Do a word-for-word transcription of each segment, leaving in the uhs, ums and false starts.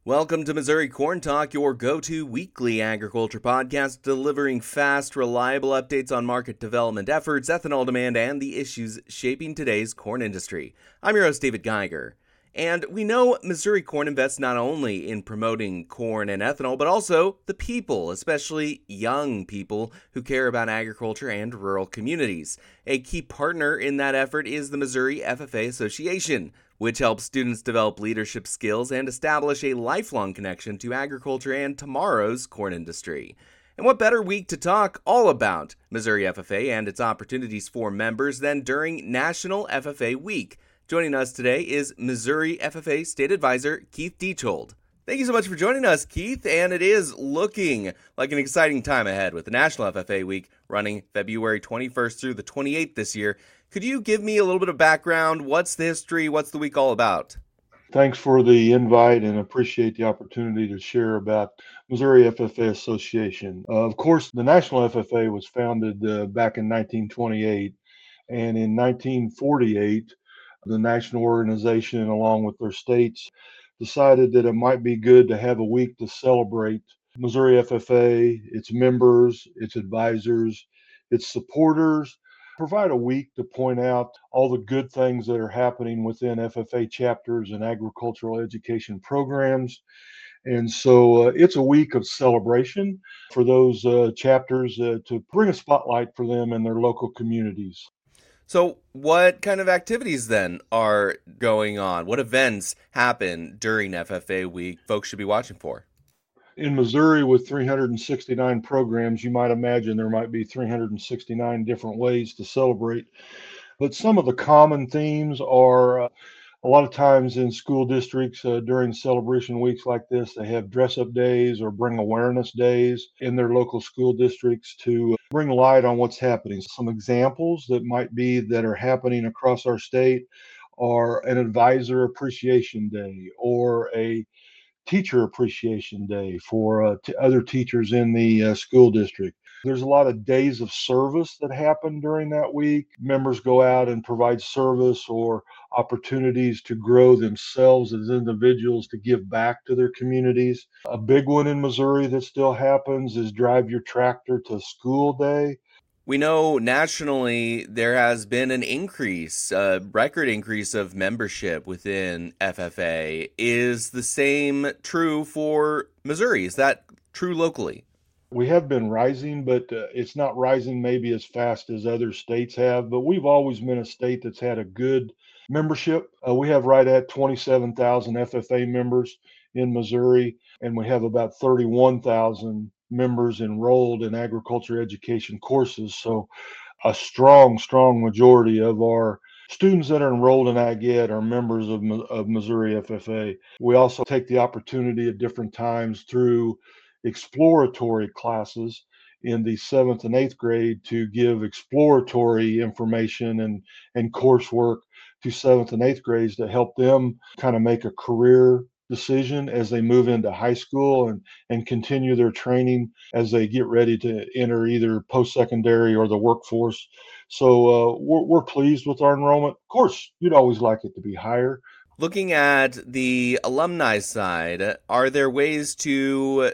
Welcome to Missouri Corn Talk, your go-to weekly agriculture podcast delivering fast, reliable updates on market development efforts, ethanol demand, and the issues shaping today's corn industry. I'm your host, David Geiger. And we know Missouri Corn invests not only in promoting corn and ethanol, but also the people, especially young people who care about agriculture and rural communities. A key partner in that effort is the Missouri F F A Association, which helps students develop leadership skills and establish a lifelong connection to agriculture and tomorrow's corn industry. And what better week to talk all about Missouri F F A and its opportunities for members than during National F F A Week? Joining us today is Missouri F F A State Advisor Keith Dietschuld. Thank you so much for joining us, Keith, and it is looking like an exciting time ahead with the National F F A Week running February twenty-first through the twenty-eighth this year. Could you give me a little bit of background? What's the history? What's the week all about? Thanks for the invite and appreciate the opportunity to share about Missouri F F A Association. Uh, of course, the National F F A was founded uh, back in nineteen twenty-eight, and in nineteen forty-eight, the national organization, along with their states, decided that it might be good to have a week to celebrate Missouri F F A, its members, its advisors, its supporters, provide a week to point out all the good things that are happening within F F A chapters and agricultural education programs. And so uh, it's a week of celebration for those uh, chapters uh, to bring a spotlight for them in their local communities. So what kind of activities then are going on? What events happen during F F A Week folks should be watching for? In Missouri, with three hundred sixty-nine programs, you might imagine there might be three hundred sixty-nine different ways to celebrate. But some of the common themes are uh, a lot of times in school districts uh, during celebration weeks like this, they have dress up days or bring awareness days in their local school districts to bring light on what's happening. Some examples that might be that are happening across our state are an advisor appreciation day or a teacher appreciation day for uh, t- other teachers in the uh, school district. There's a lot of days of service that happen during that week. Members go out and provide service or opportunities to grow themselves as individuals to give back to their communities. A big one in Missouri that still happens is Drive Your Tractor to School Day. We know nationally there has been an increase, a record increase of membership within F F A. Is the same true for Missouri? Is that true locally? We have been rising, but uh, it's not rising maybe as fast as other states have. But we've always been a state that's had a good membership. Uh, we have right at twenty-seven thousand F F A members in Missouri, and we have about thirty-one thousand members enrolled in agriculture education courses. So a strong, strong majority of our students that are enrolled in Ag Ed are members of, of Missouri F F A. We also take the opportunity at different times through exploratory classes in the seventh and eighth grade to give exploratory information and, and coursework to seventh and eighth grades to help them kind of make a career decision as they move into high school and, and continue their training as they get ready to enter either post-secondary or the workforce. So uh, we're, we're pleased with our enrollment. Of course, you'd always like it to be higher. Looking at the alumni side, are there ways to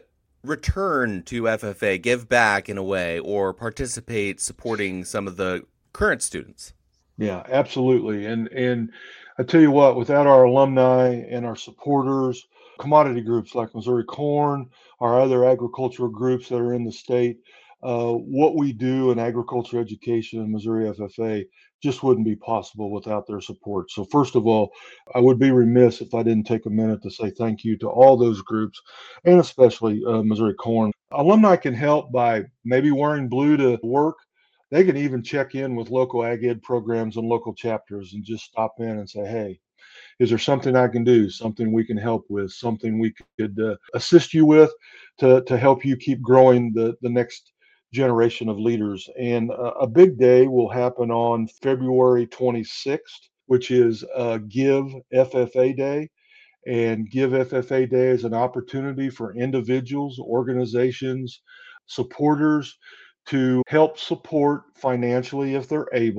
return to F F A, give back in a way, or participate supporting some of the current students? Yeah, absolutely. And and I tell you what, without our alumni and our supporters, commodity groups like Missouri Corn, our other agricultural groups that are in the state, uh, what we do in agriculture education in Missouri F F A just wouldn't be possible without their support. So first of all, I would be remiss if I didn't take a minute to say thank you to all those groups, and especially uh, Missouri Corn. Alumni can help by maybe wearing blue to work. They can even check in with local ag ed programs and local chapters and just stop in and say, hey, is there something I can do, something we can help with, something we could uh, assist you with to, to help you keep growing the, the next generation of leaders? And uh, a big day will happen on February twenty-sixth, which is uh, Give F F A Day. And Give F F A Day is an opportunity for individuals, organizations, supporters to help support financially if they're able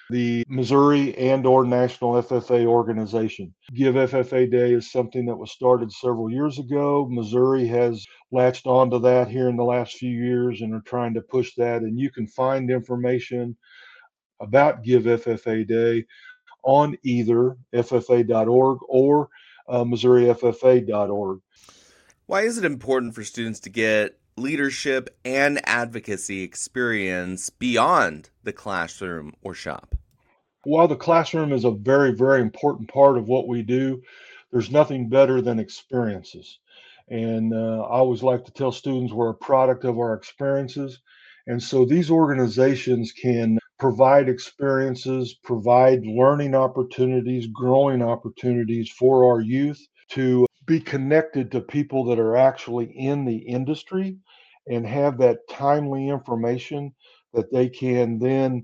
the Missouri and or National F F A organization. Give F F A Day is something that was started several years ago. Missouri has latched onto that here in the last few years and are trying to push that. And you can find information about Give F F A Day on either F F A dot org or uh, Missouri F F A dot org. Why is it important for students to get leadership and advocacy experience beyond the classroom or shop? While the classroom is a very, very important part of what we do, there's nothing better than experiences. And uh, I always like to tell students we're a product of our experiences. And so these organizations can provide experiences, provide learning opportunities, growing opportunities for our youth to be connected to people that are actually in the industry and have that timely information that they can then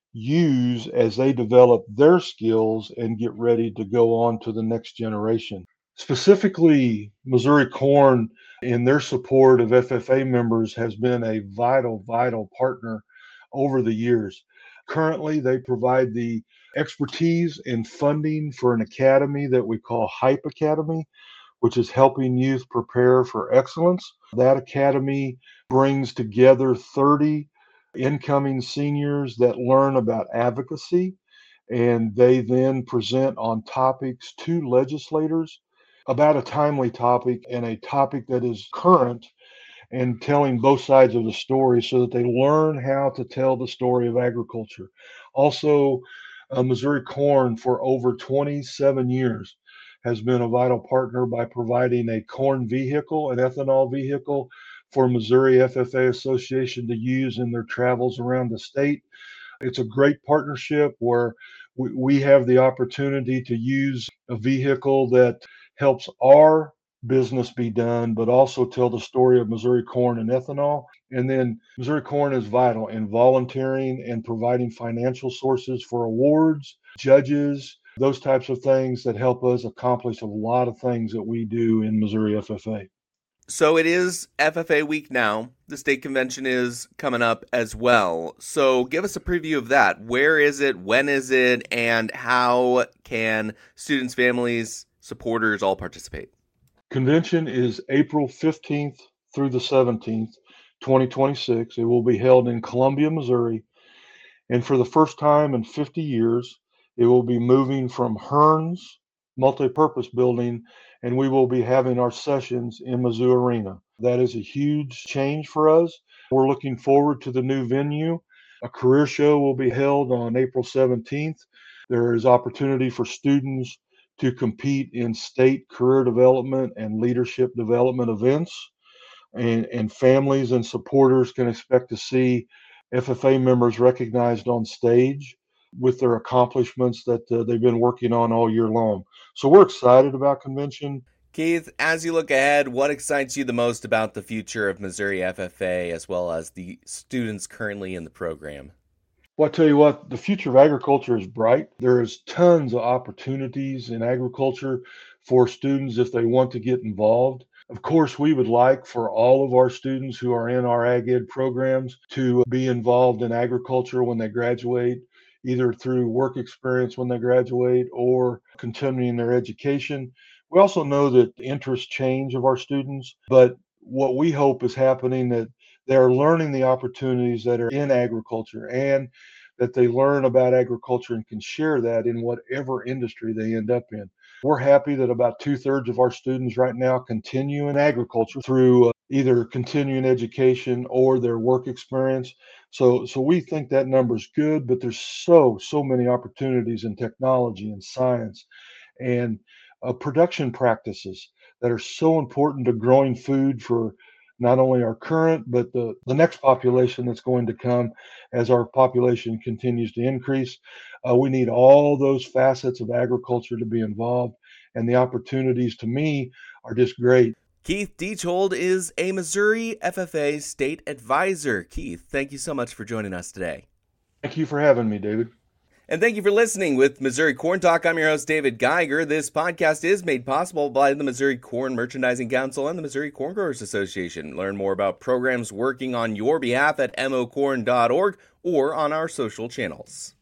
use as they develop their skills and get ready to go on to the next generation. Specifically, Missouri Corn, in their support of F F A members, has been a vital, vital partner over the years. Currently, they provide the expertise and funding for an academy that we call Hype Academy, which is helping youth prepare for excellence. That academy brings together thirty incoming seniors that learn about advocacy, and they then present on topics to legislators about a timely topic and a topic that is current and telling both sides of the story so that they learn how to tell the story of agriculture. Also, uh, Missouri Corn for over twenty-seven years has been a vital partner by providing a corn vehicle, an ethanol vehicle for Missouri F F A Association to use in their travels around the state. It's a great partnership where we, we have the opportunity to use a vehicle that helps our business be done, but also tell the story of Missouri Corn and ethanol. And then Missouri Corn is vital in volunteering and providing financial sources for awards, judges, those types of things that help us accomplish a lot of things that we do in Missouri F F A. So it is F F A week now. The state convention is coming up as well. So give us a preview of that. Where is it? When is it? And how can students, families, supporters all participate? Convention is April fifteenth through the seventeenth, twenty twenty-six. It will be held in Columbia, Missouri. And for the first time in fifty years, it will be moving from Hearns multipurpose building, and we will be having our sessions in Mizzou Arena. That is a huge change for us. We're looking forward to the new venue. A career show will be held on April seventeenth. There is opportunity for students to compete in state career development and leadership development events. And, and families and supporters can expect to see F F A members recognized on stage with their accomplishments that uh, they've been working on all year long. So we're excited about convention. Keith, as you look ahead, what excites you the most about the future of Missouri F F A as well as the students currently in the program? Well, I tell you what, the future of agriculture is bright. There is tons of opportunities in agriculture for students if they want to get involved. Of course, we would like for all of our students who are in our Ag Ed programs to be involved in agriculture when they graduate, either through work experience when they graduate or continuing their education. We also know that the interests change of our students, but what we hope is happening that they're learning the opportunities that are in agriculture and that they learn about agriculture and can share that in whatever industry they end up in. We're happy that about two thirds of our students right now continue in agriculture through uh, either continuing education or their work experience. So, so we think that number is good, but there's so, so many opportunities in technology and science and uh, production practices that are so important to growing food for not only our current, but the, the next population that's going to come as our population continues to increase. Uh, we need all those facets of agriculture to be involved, and the opportunities to me are just great. Keith Diethold is a Missouri F F A state advisor. Keith, thank you so much for joining us today. Thank you for having me, David. And thank you for listening with Missouri Corn Talk. I'm your host, David Geiger. This podcast is made possible by the Missouri Corn Merchandising Council and the Missouri Corn Growers Association. Learn more about programs working on your behalf at m o corn dot org or on our social channels.